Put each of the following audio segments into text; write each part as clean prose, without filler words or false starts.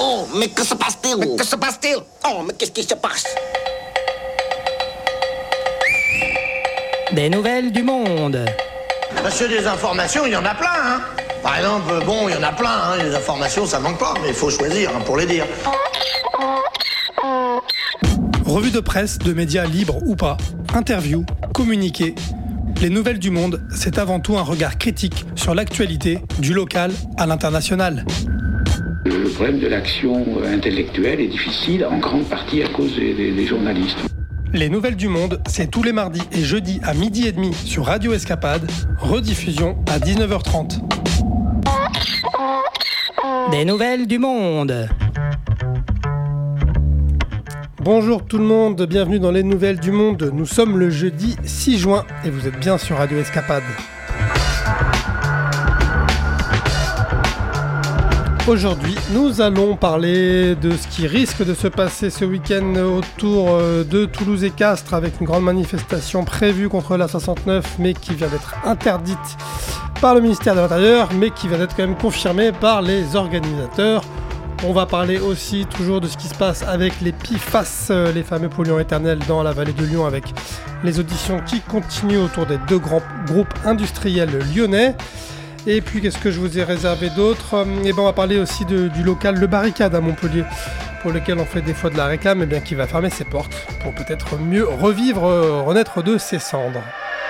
Oh, mais que se passe-t-il? Mais que se passe-t-il? Oh, mais qu'est-ce qui se passe? Des nouvelles du monde. Monsieur, des informations, il y en a plein, hein. Par exemple, il y en a plein, hein. Les informations, ça manque pas, mais il faut choisir, hein, pour les dire. Revue de presse de médias libres ou pas, interviews, communiqués. Les nouvelles du monde, c'est avant tout un regard critique sur l'actualité, du local à l'international. Le problème de l'action intellectuelle est difficile, en grande partie à cause des journalistes. Les nouvelles du monde, c'est tous les mardis et jeudis à 12h30 sur Radio Escapade, rediffusion à 19h30. Des nouvelles du monde. Bonjour tout le monde, bienvenue dans les nouvelles du monde. Nous sommes le jeudi 6 juin et vous êtes bien sur Radio Escapade. Aujourd'hui, nous allons parler de ce qui risque de se passer ce week-end autour de Toulouse et Castres avec une grande manifestation prévue contre la 69 mais qui vient d'être interdite par le ministère de l'Intérieur mais qui vient d'être quand même confirmée par les organisateurs. On va parler aussi toujours de ce qui se passe avec les PFAS, les fameux polluants éternels dans la vallée de Lyon avec les auditions qui continuent autour des deux grands groupes industriels lyonnais. Et puis qu'est-ce que je vous ai réservé d'autre ? On va parler aussi du local Le Barricade à Montpellier, pour lequel on fait des fois de la réclame, et bien qui va fermer ses portes pour peut-être mieux renaître de ses cendres.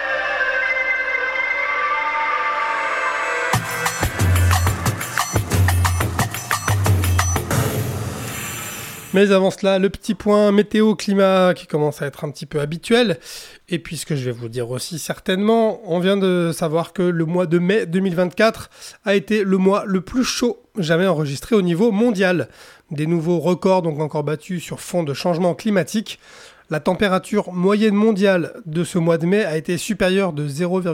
Mais avant cela, le petit point météo-climat qui commence à être un petit peu habituel. Et puis ce que je vais vous dire aussi certainement, on vient de savoir que le mois de mai 2024 a été le mois le plus chaud jamais enregistré au niveau mondial. Des nouveaux records donc encore battus sur fond de changement climatique. La température moyenne mondiale de ce mois de mai a été supérieure de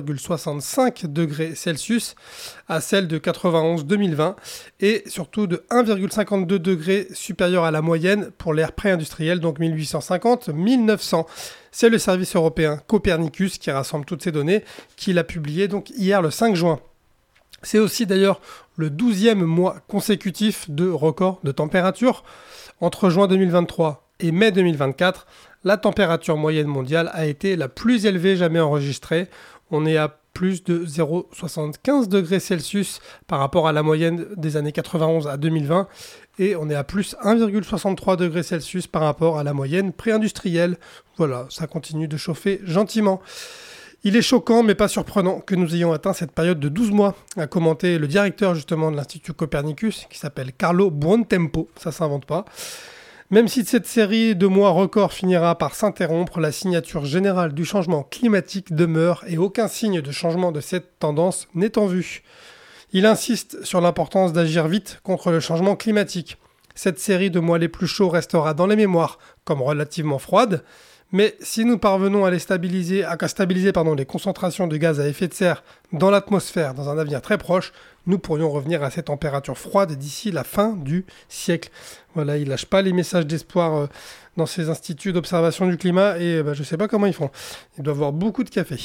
0,65 degrés Celsius à celle de 91-2020 et surtout de 1,52 degrés supérieure à la moyenne pour l'ère pré-industrielle, donc 1850-1900. C'est le service européen Copernicus qui rassemble toutes ces données, qui l'a publié donc hier le 5 juin. C'est aussi d'ailleurs le 12e mois consécutif de record de température. Entre juin 2023 et mai 2024, la température moyenne mondiale a été la plus élevée jamais enregistrée. On est à plus de 0,75 degrés Celsius par rapport à la moyenne des années 91 à 2020. Et on est à plus 1,63 degrés Celsius par rapport à la moyenne pré-industrielle. Voilà, ça continue de chauffer gentiment. Il est choquant mais pas surprenant que nous ayons atteint cette période de 12 mois, a commenté le directeur justement de l'Institut Copernicus, qui s'appelle Carlo Buontempo, ça s'invente pas. Même si cette série de mois records finira par s'interrompre, la signature générale du changement climatique demeure et aucun signe de changement de cette tendance n'est en vue. Il insiste sur l'importance d'agir vite contre le changement climatique. Cette série de mois les plus chauds restera dans les mémoires comme relativement froide, mais si nous parvenons à stabiliser les concentrations de gaz à effet de serre dans l'atmosphère dans un avenir très proche, nous pourrions revenir à ces températures froides d'ici la fin du siècle. Voilà, ils lâchent pas les messages d'espoir dans ces instituts d'observation du climat et je sais pas comment ils font. Ils doivent boire beaucoup de café.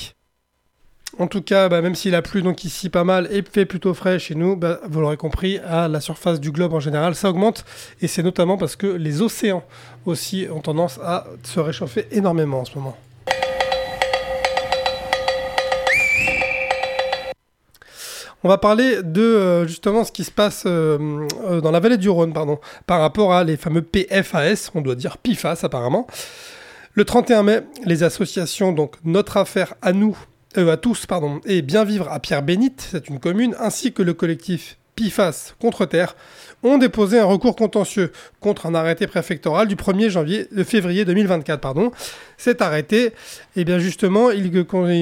En tout cas, même s'il a plu donc ici pas mal et fait plutôt frais chez nous, vous l'aurez compris, à la surface du globe en général, ça augmente. Et c'est notamment parce que les océans aussi ont tendance à se réchauffer énormément en ce moment. On va parler de justement ce qui se passe dans la vallée du Rhône, par rapport à les fameux PFAS, on doit dire PFAS apparemment. Le 31 mai, les associations donc Notre Affaire à tous, et Bien Vivre à Pierre-Bénite, c'est une commune, ainsi que le collectif PFAS contre Terre, ont déposé un recours contentieux contre un arrêté préfectoral du 1er février 2024. Cet arrêté, justement, il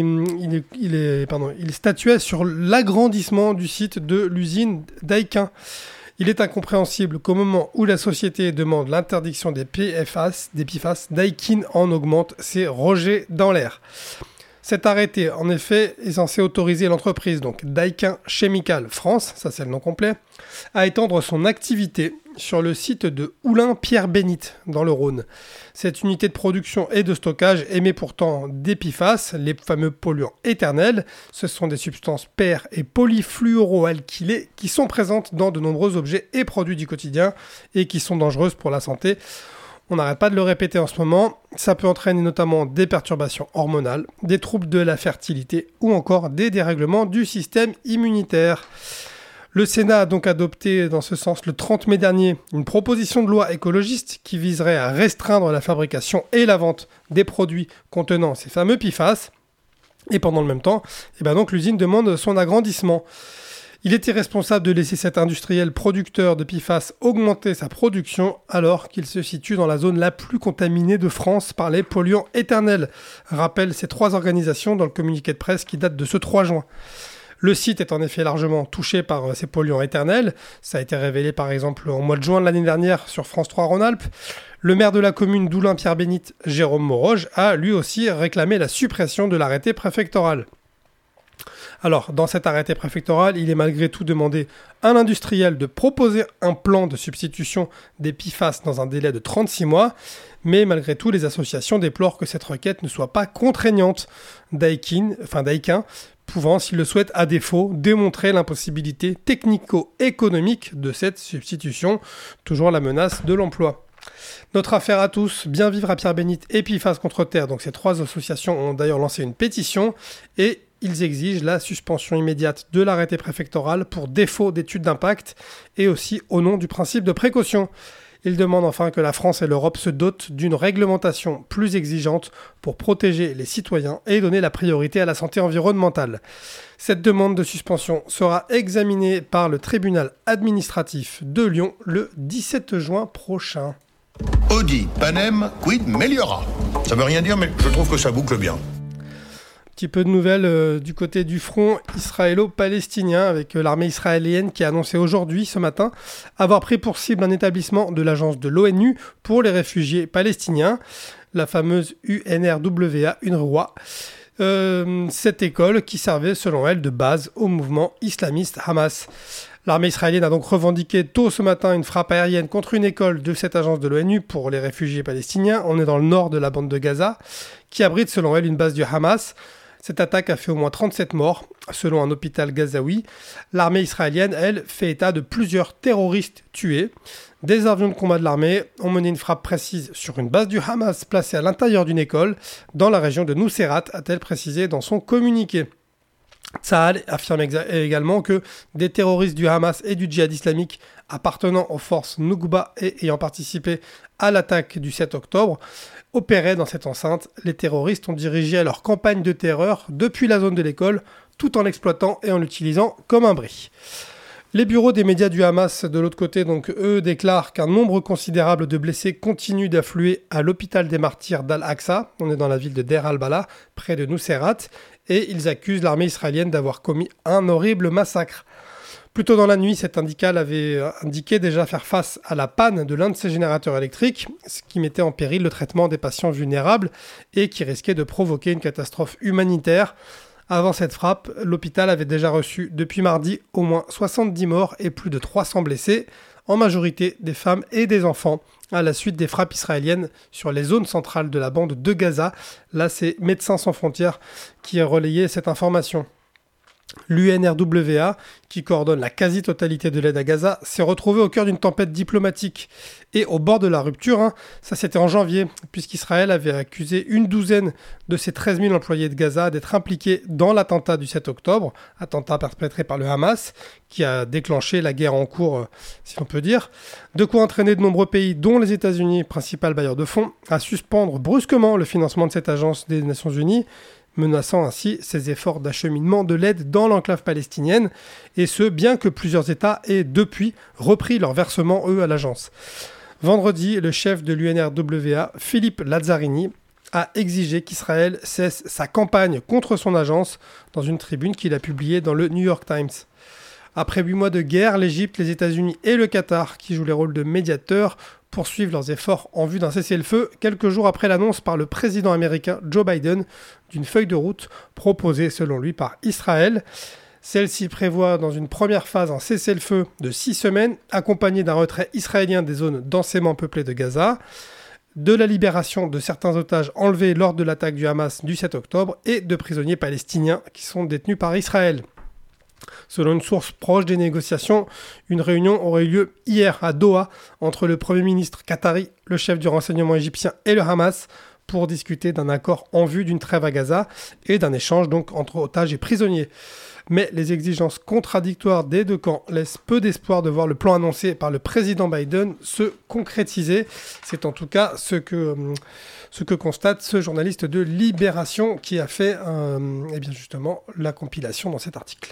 statuait sur l'agrandissement du site de l'usine Daikin. Il est incompréhensible qu'au moment où la société demande l'interdiction des PFAS, Daikin en augmente ses rejets dans l'air. Cet arrêté, en effet, est censé autoriser l'entreprise, donc Daikin Chemical France, ça c'est le nom complet, à étendre son activité sur le site de Oulin-Pierre-Bénite, dans le Rhône. Cette unité de production et de stockage émet pourtant des PFAS, les fameux polluants éternels. Ce sont des substances per- et polyfluoroalkylées qui sont présentes dans de nombreux objets et produits du quotidien et qui sont dangereuses pour la santé. On n'arrête pas de le répéter en ce moment, ça peut entraîner notamment des perturbations hormonales, des troubles de la fertilité ou encore des dérèglements du système immunitaire. Le Sénat a donc adopté dans ce sens le 30 mai dernier une proposition de loi écologiste qui viserait à restreindre la fabrication et la vente des produits contenant ces fameux PFAS. Et pendant le même temps, donc l'usine demande son agrandissement. Il est irresponsable de laisser cet industriel producteur de PFAS augmenter sa production alors qu'il se situe dans la zone la plus contaminée de France par les polluants éternels, rappellent ces 3 organisations dans le communiqué de presse qui date de ce 3 juin. Le site est en effet largement touché par ces polluants éternels. Ça a été révélé par exemple en mois de juin de l'année dernière sur France 3 Rhône-Alpes. Le maire de la commune d'Oulin-Pierre-Bénite, Jérôme Moroge, a lui aussi réclamé la suppression de l'arrêté préfectoral. Alors, dans cet arrêté préfectoral, il est malgré tout demandé à l'industriel de proposer un plan de substitution des PFAS dans un délai de 36 mois, mais malgré tout, les associations déplorent que cette requête ne soit pas contraignante. Daikin pouvant, s'il le souhaite, à défaut, démontrer l'impossibilité technico-économique de cette substitution, toujours la menace de l'emploi. Notre affaire à tous, bien vivre à Pierre-Bénite et PFAS contre terre. Donc ces 3 associations ont d'ailleurs lancé une pétition et ils exigent la suspension immédiate de l'arrêté préfectoral pour défaut d'études d'impact et aussi au nom du principe de précaution. Ils demandent enfin que la France et l'Europe se dotent d'une réglementation plus exigeante pour protéger les citoyens et donner la priorité à la santé environnementale. Cette demande de suspension sera examinée par le tribunal administratif de Lyon le 17 juin prochain. Audi, Panem, quid meliora. Ça veut rien dire, mais je trouve que ça boucle bien. Petit peu de nouvelles du côté du front israélo-palestinien avec l'armée israélienne qui a annoncé aujourd'hui, ce matin, avoir pris pour cible un établissement de l'agence de l'ONU pour les réfugiés palestiniens, la fameuse UNRWA, UNRWA. Cette école qui servait selon elle de base au mouvement islamiste Hamas. L'armée israélienne a donc revendiqué tôt ce matin une frappe aérienne contre une école de cette agence de l'ONU pour les réfugiés palestiniens. On est dans le nord de la bande de Gaza, qui abrite selon elle une base du Hamas. Cette attaque a fait au moins 37 morts, selon un hôpital gazaoui. L'armée israélienne, elle, fait état de plusieurs terroristes tués. Des avions de combat de l'armée ont mené une frappe précise sur une base du Hamas placée à l'intérieur d'une école, dans la région de Nuseirat, a-t-elle précisé dans son communiqué. Tsahal affirme également que des terroristes du Hamas et du djihad islamique appartenant aux forces Nukba et ayant participé à l'attaque du 7 octobre opéraient dans cette enceinte. Les terroristes ont dirigé leur campagne de terreur depuis la zone de l'école, tout en l'exploitant et en l'utilisant comme un bris. Les bureaux des médias du Hamas, de l'autre côté, donc eux, déclarent qu'un nombre considérable de blessés continue d'affluer à l'hôpital des martyrs d'Al-Aqsa. On est dans la ville de Deir al-Balah, près de Nuseirat, et ils accusent l'armée israélienne d'avoir commis un horrible massacre. Plus tôt dans la nuit, cet syndicat avait indiqué déjà faire face à la panne de l'un de ses générateurs électriques, ce qui mettait en péril le traitement des patients vulnérables et qui risquait de provoquer une catastrophe humanitaire. Avant cette frappe, l'hôpital avait déjà reçu depuis mardi au moins 70 morts et plus de 300 blessés, en majorité des femmes et des enfants, à la suite des frappes israéliennes sur les zones centrales de la bande de Gaza. Là, c'est Médecins sans frontières qui a relayé cette information. L'UNRWA, qui coordonne la quasi-totalité de l'aide à Gaza, s'est retrouvée au cœur d'une tempête diplomatique et au bord de la rupture. Ça, c'était en janvier, puisqu'Israël avait accusé une douzaine de ses 13 000 employés de Gaza d'être impliqués dans l'attentat du 7 octobre, attentat perpétré par le Hamas, qui a déclenché la guerre en cours, si on peut dire. De quoi entraîner de nombreux pays, dont les États-Unis, principal bailleur de fonds, à suspendre brusquement le financement de cette agence des Nations Unies, menaçant ainsi ses efforts d'acheminement de l'aide dans l'enclave palestinienne, et ce, bien que plusieurs États aient depuis repris leur versement, eux, à l'agence. Vendredi, le chef de l'UNRWA, Philippe Lazzarini, a exigé qu'Israël cesse sa campagne contre son agence dans une tribune qu'il a publiée dans le New York Times. Après 8 mois de guerre, l'Égypte, les États-Unis et le Qatar, qui jouent les rôles de médiateurs, poursuivent leurs efforts en vue d'un cessez-le-feu quelques jours après l'annonce par le président américain Joe Biden d'une feuille de route proposée selon lui par Israël. Celle-ci prévoit dans une première phase un cessez-le-feu de 6 semaines, accompagné d'un retrait israélien des zones densément peuplées de Gaza, de la libération de certains otages enlevés lors de l'attaque du Hamas du 7 octobre et de prisonniers palestiniens qui sont détenus par Israël. Selon une source proche des négociations, une réunion aurait eu lieu hier à Doha entre le Premier ministre qatari, le chef du renseignement égyptien et le Hamas pour discuter d'un accord en vue d'une trêve à Gaza et d'un échange donc entre otages et prisonniers. Mais les exigences contradictoires des deux camps laissent peu d'espoir de voir le plan annoncé par le président Biden se concrétiser. C'est en tout cas ce que constate ce journaliste de Libération qui a fait justement la compilation dans cet article.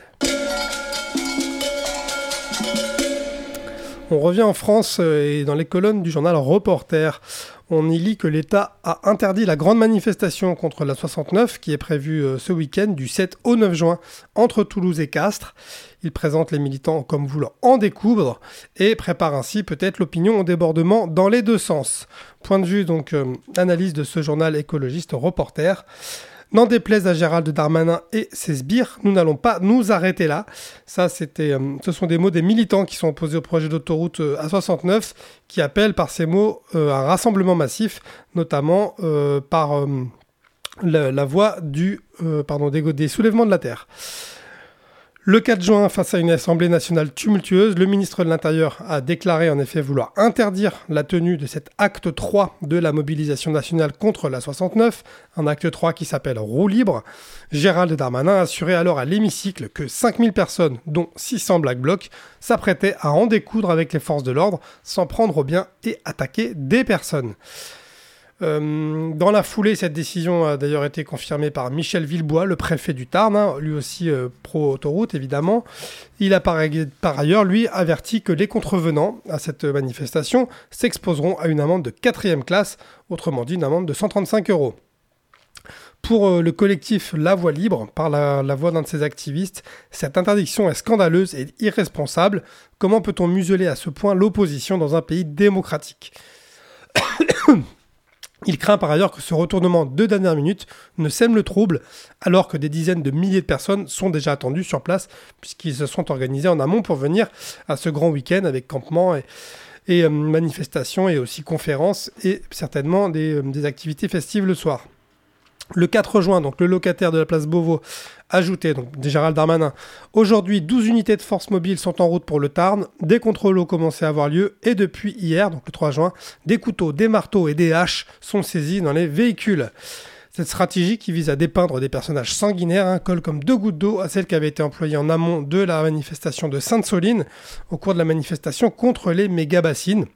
On revient en France et dans les colonnes du journal Reporter. On y lit que l'État a interdit la grande manifestation contre la 69 qui est prévue ce week-end du 7 au 9 juin entre Toulouse et Castres. Il présente les militants comme voulant en découdre et prépare ainsi peut-être l'opinion au débordement dans les deux sens. Point de vue donc analyse de ce journal écologiste Reporter. N'en déplaise à Gérald Darmanin et ses sbires, nous n'allons pas nous arrêter là. Ça, ce sont des mots des militants qui sont opposés au projet d'autoroute A69, qui appellent par ces mots un rassemblement massif, notamment par la voie des soulèvements de la terre. Le 4 juin, face à une assemblée nationale tumultueuse, le ministre de l'Intérieur a déclaré en effet vouloir interdire la tenue de cet acte 3 de la mobilisation nationale contre la 69, un acte 3 qui s'appelle Roue libre. Gérald Darmanin assurait alors à l'hémicycle que 5000 personnes, dont 600 Black Blocs, s'apprêtaient à en découdre avec les forces de l'ordre, s'en prendre au bien et attaquer des personnes. Dans la foulée, cette décision a d'ailleurs été confirmée par Michel Villebois, le préfet du Tarn, lui aussi pro-autoroute évidemment. Il a par ailleurs, lui, averti que les contrevenants à cette manifestation s'exposeront à une amende de 4e classe, autrement dit une amende de 135 €. Pour le collectif La Voix Libre, par la voix d'un de ses activistes, cette interdiction est scandaleuse et irresponsable. Comment peut-on museler à ce point l'opposition dans un pays démocratique ? Il craint par ailleurs que ce retournement de dernière minute ne sème le trouble, alors que des dizaines de milliers de personnes sont déjà attendues sur place, puisqu'ils se sont organisés en amont pour venir à ce grand week-end avec campement et manifestations et aussi conférences et certainement des activités festives le soir. Le 4 juin, donc le locataire de la place Beauvau ajoutait, donc Gérald Darmanin, aujourd'hui 12 unités de force mobile sont en route pour le Tarn, des contrôles ont commencé à avoir lieu et depuis hier, donc le 3 juin, des couteaux, des marteaux et des haches sont saisis dans les véhicules. Cette stratégie qui vise à dépeindre des personnages sanguinaires colle comme 2 gouttes d'eau à celle qui avait été employée en amont de la manifestation de Sainte-Soline au cours de la manifestation contre les méga-bassines.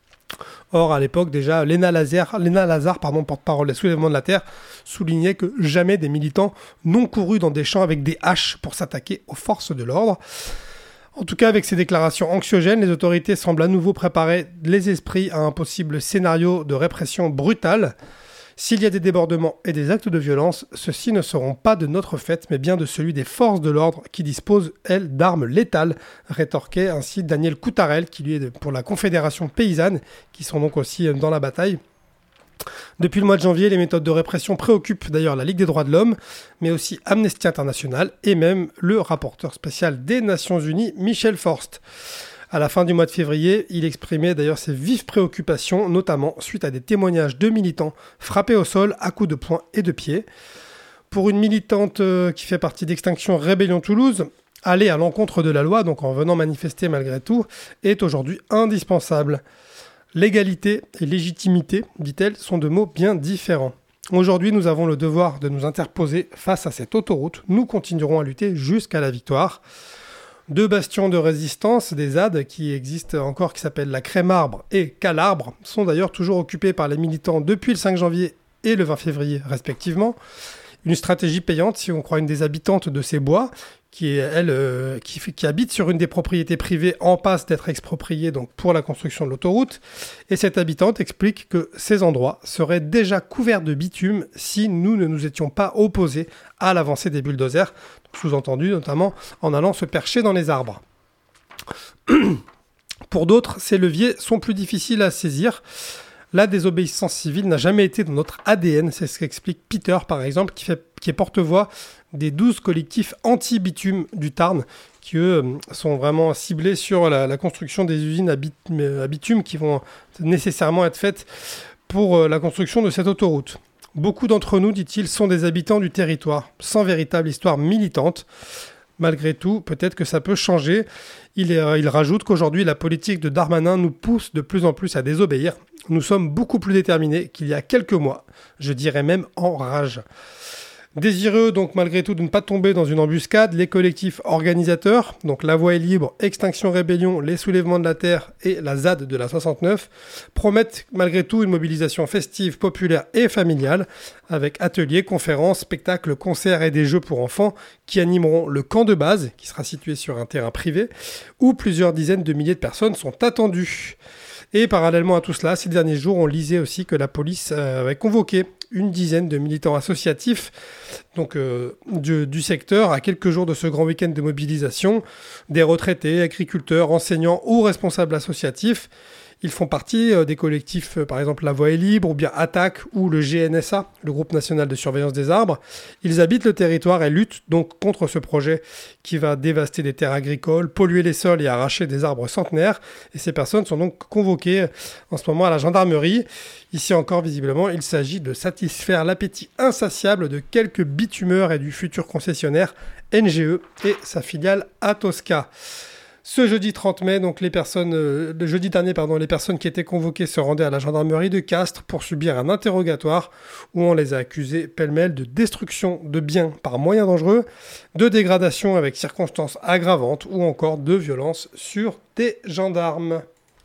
Or, à l'époque, déjà, Léna Lazare, porte-parole des soulèvements de la terre, soulignait que jamais des militants n'ont couru dans des champs avec des haches pour s'attaquer aux forces de l'ordre. En tout cas, avec ces déclarations anxiogènes, les autorités semblent à nouveau préparer les esprits à un possible scénario de répression brutale. S'il y a des débordements et des actes de violence, ceux-ci ne seront pas de notre fait, mais bien de celui des forces de l'ordre qui disposent, elles, d'armes létales, rétorquait ainsi Daniel Coutarel, qui lui est pour la Confédération paysanne, qui sont donc aussi dans la bataille. Depuis le mois de janvier, les méthodes de répression préoccupent d'ailleurs la Ligue des droits de l'homme, mais aussi Amnesty International et même le rapporteur spécial des Nations Unies, Michel Forst. À la fin du mois de février, il exprimait d'ailleurs ses vives préoccupations, notamment suite à des témoignages de militants frappés au sol à coups de poing et de pied. Pour une militante qui fait partie d'Extinction Rébellion Toulouse, aller à l'encontre de la loi, donc en venant manifester malgré tout, est aujourd'hui indispensable. Légalité et légitimité, dit-elle, sont deux mots bien différents. Aujourd'hui, nous avons le devoir de nous interposer face à cette autoroute. Nous continuerons à lutter jusqu'à la victoire. 2 bastions de résistance, des ZAD, qui existent encore, qui s'appellent la Crème-Arbre et Calarbre, sont d'ailleurs toujours occupés par les militants depuis le 5 janvier et le 20 février respectivement. Une stratégie payante, si on croit une des habitantes de ces bois, qui habite sur une des propriétés privées en passe d'être expropriée donc pour la construction de l'autoroute. Et cette habitante explique que ces endroits seraient déjà couverts de bitume si nous ne nous étions pas opposés à l'avancée des bulldozers, sous-entendu notamment en allant se percher dans les arbres. Pour d'autres, ces leviers sont plus difficiles à saisir. La désobéissance civile n'a jamais été dans notre ADN, c'est ce qu'explique Peter par exemple, qui est porte-voix des 12 collectifs anti-bitume du Tarn, qui eux sont vraiment ciblés sur la construction des usines à bitume qui vont nécessairement être faites pour la construction de cette autoroute. Beaucoup d'entre nous, dit-il, sont des habitants du territoire, sans véritable histoire militante. Malgré tout, peut-être que ça peut changer. Il rajoute qu'aujourd'hui, la politique de Darmanin nous pousse de plus en plus à désobéir. Nous sommes beaucoup plus déterminés qu'il y a quelques mois, je dirais même en rage. Désireux donc malgré tout de ne pas tomber dans une embuscade, les collectifs organisateurs, donc La Voix est libre, Extinction Rébellion, Les Soulèvements de la Terre et la ZAD de la 69, promettent malgré tout une mobilisation festive, populaire et familiale, avec ateliers, conférences, spectacles, concerts et des jeux pour enfants qui animeront le camp de base, qui sera situé sur un terrain privé, où plusieurs dizaines de milliers de personnes sont attendues. Et parallèlement à tout cela, ces derniers jours, on lisait aussi que la police avait convoqué une dizaine de militants associatifs donc, du secteur à quelques jours de ce grand week-end de mobilisation, des retraités, agriculteurs, enseignants ou responsables associatifs. Ils font partie des collectifs, par exemple La Voix est libre, ou bien Attaque, ou le GNSA, le Groupe National de Surveillance des Arbres. Ils habitent le territoire et luttent donc contre ce projet qui va dévaster des terres agricoles, polluer les sols et arracher des arbres centenaires. Et ces personnes sont donc convoquées en ce moment à la gendarmerie. Ici encore, visiblement, il s'agit de satisfaire l'appétit insatiable de quelques bitumeurs et du futur concessionnaire NGE et sa filiale Atosca. Ce jeudi 30 mai, donc le jeudi dernier, les personnes qui étaient convoquées se rendaient à la gendarmerie de Castres pour subir un interrogatoire où on les a accusées pêle-mêle de destruction de biens par moyens dangereux, de dégradation avec circonstances aggravantes ou encore de violence sur des gendarmes.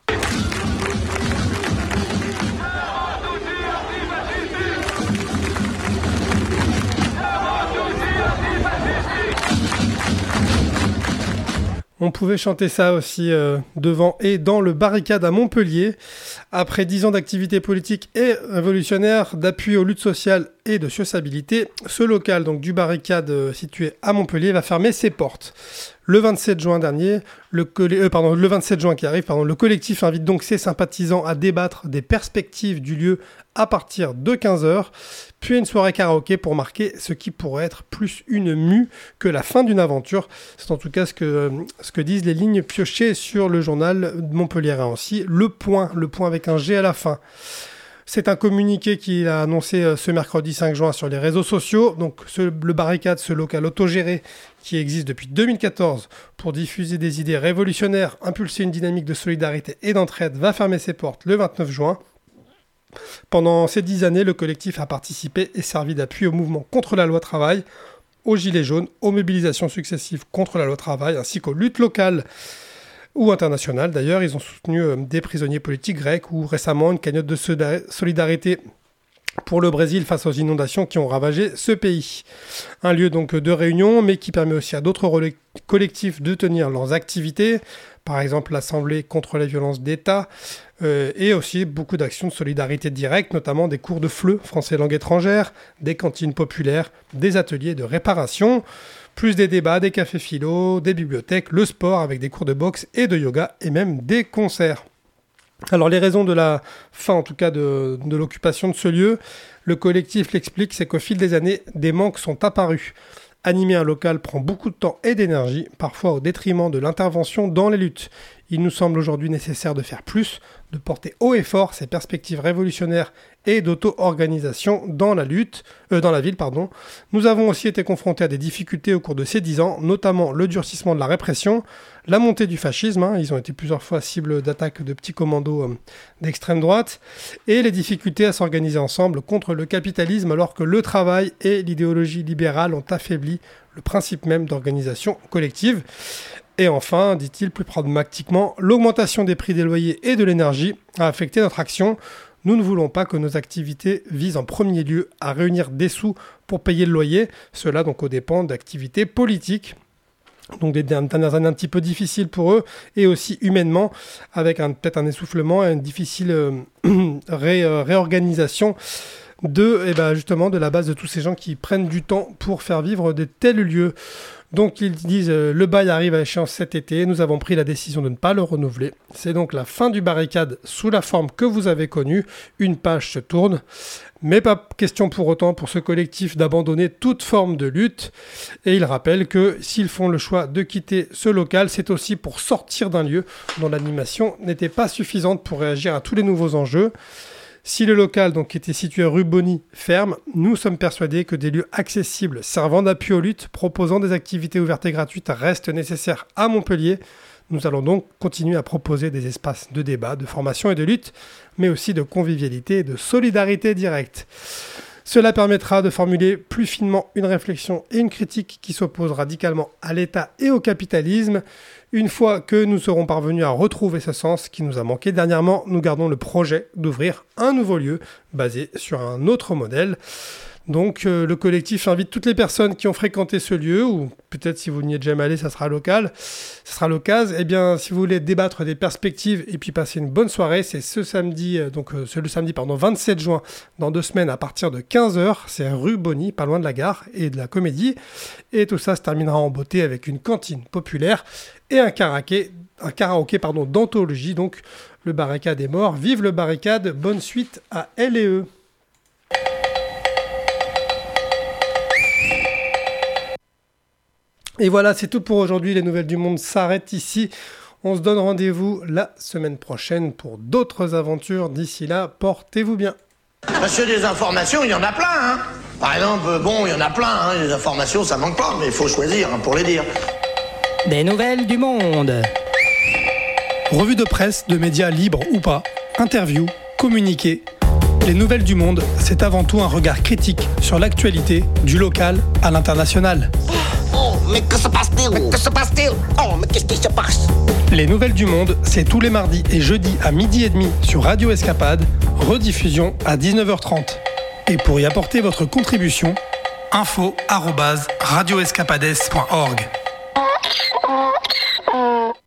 On pouvait chanter ça aussi devant et dans le barricade à Montpellier. Après 10 ans d'activité politique et révolutionnaire, d'appui aux luttes sociales et de sociabilité, ce local donc du barricade situé à Montpellier va fermer ses portes. Le 27 juin dernier, le 27 juin qui arrive, le collectif invite donc ses sympathisants à débattre des perspectives du lieu à partir de 15h, puis une soirée karaoké pour marquer ce qui pourrait être plus une mue que la fin d'une aventure. C'est en tout cas ce que disent les lignes piochées sur le journal montpelliérain aussi. Le point avec un G à la fin. C'est un communiqué qu'il a annoncé ce mercredi 5 juin sur les réseaux sociaux. Donc le barricade, ce local autogéré qui existe depuis 2014 pour diffuser des idées révolutionnaires, impulser une dynamique de solidarité et d'entraide, va fermer ses portes le 29 juin. Pendant ces 10 années, le collectif a participé et servi d'appui au mouvement contre la loi travail, aux Gilets jaunes, aux mobilisations successives contre la loi travail, ainsi qu'aux luttes locales ou internationales. D'ailleurs, ils ont soutenu des prisonniers politiques grecs ou récemment une cagnotte de solidarité pour le Brésil face aux inondations qui ont ravagé ce pays. Un lieu donc de réunion, mais qui permet aussi à d'autres collectifs de tenir leurs activités, par exemple l'Assemblée contre les violences d'État, et aussi beaucoup d'actions de solidarité directe, notamment des cours de FLE, français langue étrangère, des cantines populaires, des ateliers de réparation, plus des débats, des cafés philo, des bibliothèques, le sport avec des cours de boxe et de yoga, et même des concerts. Alors les raisons de la fin, en tout cas de l'occupation de ce lieu, le collectif l'explique, c'est qu'au fil des années, des manques sont apparus. Animer un local prend beaucoup de temps et d'énergie, parfois au détriment de l'intervention dans les luttes. Il nous semble aujourd'hui nécessaire de faire plus, de porter haut et fort ces perspectives révolutionnaires et d'auto-organisation dans la ville. Nous avons aussi été confrontés à des difficultés au cours de ces 10 ans, notamment le durcissement de la répression, la montée du fascisme, ils ont été plusieurs fois cibles d'attaques de petits commandos d'extrême droite, et les difficultés à s'organiser ensemble contre le capitalisme alors que le travail et l'idéologie libérale ont affaibli le principe même d'organisation collective. Et enfin, dit-il plus pragmatiquement, l'augmentation des prix des loyers et de l'énergie a affecté notre action. Nous ne voulons pas que nos activités visent en premier lieu à réunir des sous pour payer le loyer, cela donc aux dépens d'activités politiques. Donc des dernières années un petit peu difficiles pour eux, et aussi humainement, avec peut-être un essoufflement et une difficile réorganisation justement de la base de tous ces gens qui prennent du temps pour faire vivre de tels lieux. Donc ils disent le bail arrive à échéance cet été, nous avons pris la décision de ne pas le renouveler. C'est donc la fin du barricade sous la forme que vous avez connue, une page se tourne. Mais pas question pour autant pour ce collectif d'abandonner toute forme de lutte. Et il rappelle que s'ils font le choix de quitter ce local, c'est aussi pour sortir d'un lieu dont l'animation n'était pas suffisante pour réagir à tous les nouveaux enjeux. Si le local, donc, qui était situé rue Bonny, ferme, nous sommes persuadés que des lieux accessibles servant d'appui aux luttes, proposant des activités ouvertes et gratuites restent nécessaires à Montpellier. Nous allons donc continuer à proposer des espaces de débat, de formation et de lutte, mais aussi de convivialité et de solidarité directe. Cela permettra de formuler plus finement une réflexion et une critique qui s'opposent radicalement à l'État et au capitalisme. Une fois que nous serons parvenus à retrouver ce sens qui nous a manqué dernièrement, nous gardons le projet d'ouvrir un nouveau lieu basé sur un autre modèle. Donc le collectif invite toutes les personnes qui ont fréquenté ce lieu, ou peut-être si vous n'y êtes jamais allé, ça sera l'occasion. Eh bien, si vous voulez débattre des perspectives et puis passer une bonne soirée, c'est le samedi 27 juin, dans 2 semaines, à partir de 15h. C'est rue Bonny, pas loin de la gare et de la Comédie. Et tout ça se terminera en beauté avec une cantine populaire et un karaoké d'anthologie. Donc le barricade est mort. Vive le barricade, bonne suite à elle et eux. Et voilà, c'est tout pour aujourd'hui. Les Nouvelles du Monde s'arrêtent ici. On se donne rendez-vous la semaine prochaine pour d'autres aventures. D'ici là, portez-vous bien. Monsieur, des informations, il y en a plein, hein. Par exemple, il y en a plein, hein. Les informations, ça manque pas, mais il faut choisir, hein, pour les dire. Des Nouvelles du Monde. Revue de presse de médias libres ou pas, interviews, communiqués. Les Nouvelles du Monde, c'est avant tout un regard critique sur l'actualité, du local à l'international. Mais que se passe-t-il? Oh, mais qu'est-ce qui se passe? Les Nouvelles du Monde, c'est tous les mardis et jeudis à 12h30 sur Radio Escapade, rediffusion à 19h30. Et pour y apporter votre contribution, info@radioescapades.org.